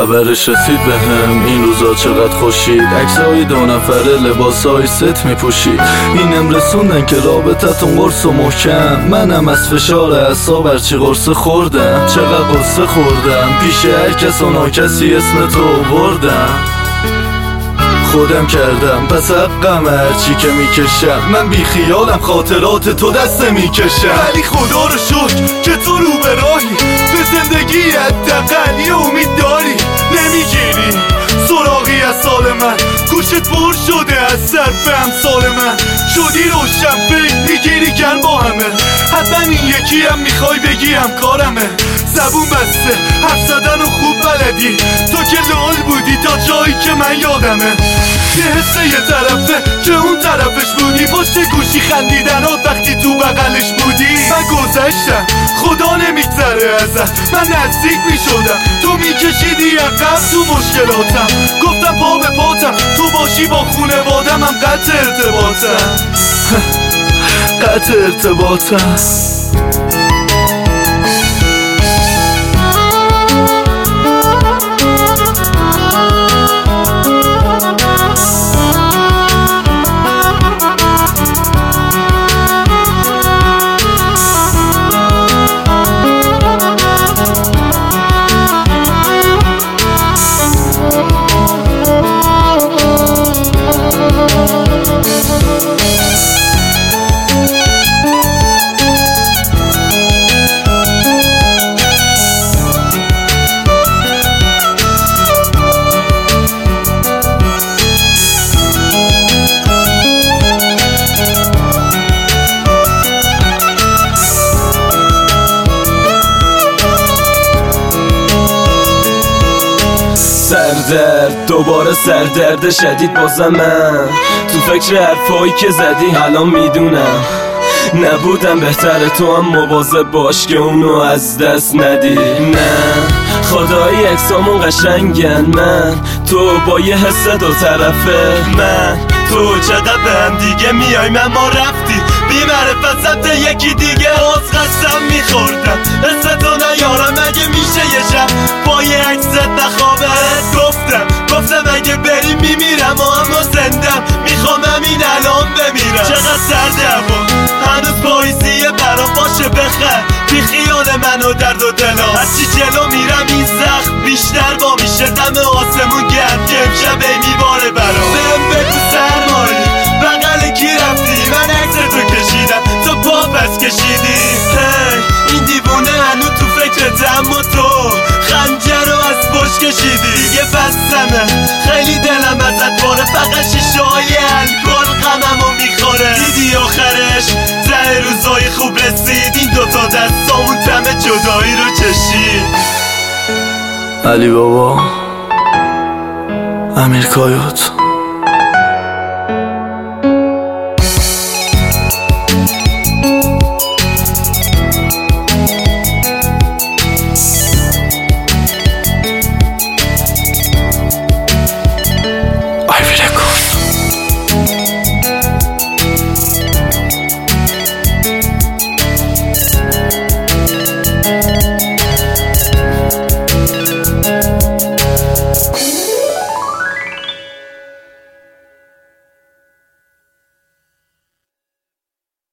خبرش رسید بهم این روزا چقدر خوشید. عکسای 2 نفره لباسای ست میپوشید. اینم رسوندن که رابطتون قرص و محکم. منم از فشار اعصاب هرچی قرص خوردم. چقدر قصه خوردم پیش هر کس و ناکسی اسم تو بردم. خودم کردم پس حقم هرچی که میکشم. من بی خیالم خاطرات تو دسته میکشم. ولی خدا رو شکر که تو رو به راهی. به زندگی حداقل یه امید داری. نمیگیری سراغی از سال من. گوشت پر شده از صرف امثال من. شدی روشن فکر میگیری کن با همه. حتما این یکی هم میخوای بگی همکارمه. زبون بسته حرف زدن و خوب بلدی. تو که لال بودی تا جایی که من یادمه. یه حسه یه طرفه که اون طرفش بودی. پشت گوشی خندیدن و وقتی تو بغلش بودی. من گذشتم خدا نمیگذره ازت. من نزدیک میشدم تو میکشیدی عقب تو مشکلاتم. گفتم پا به پاتم تو باشی با خونوادم. هم قطع ارتباطم قطع ارتباطم. سردرد دوباره سردرد شدید بازم من. تو فکر حرفایی که زدی الان میدونم نبودم بهتره تو هم مواظب باش که اونو از دست ندی. نه خدایی اکسامون قشنگن. من تو با یه حس 2 طرفه. من تو چقدر به هم دیگه میای. من ما رفتی بی معرفت سمت یکی دیگه. باز قسم میخوردم حس تو نیارم. اگه میشه یه شب با یه عکست نخوابت. گفتم اگه بری میمیرم و اما زندم. میخوام همین الان بمیرم. چقدر سرده هوا هنوز پاییزیه برام. باشه بخند بی خیال من و درد و دلم. هرچی جلو میرم این زخم بیشتر با میشه. دم آسمون گرد که امشب میباره برام. بهم بگو سرماری بغل کی رفتی. من عکس تو کشیدم تو پا پس کشیدی. این دیوونه هنو تو فکرت اما تو خنجر رو از پشت کشیدی. یه بستمه خیلی دلم ازت باره. فقط شیشه های الکل غممو میخوره. دیدی آخرش ته روزای خوب رسید. این 2 تا دستامون تم جدایی رو چشید. علی بابا امیر کایوت.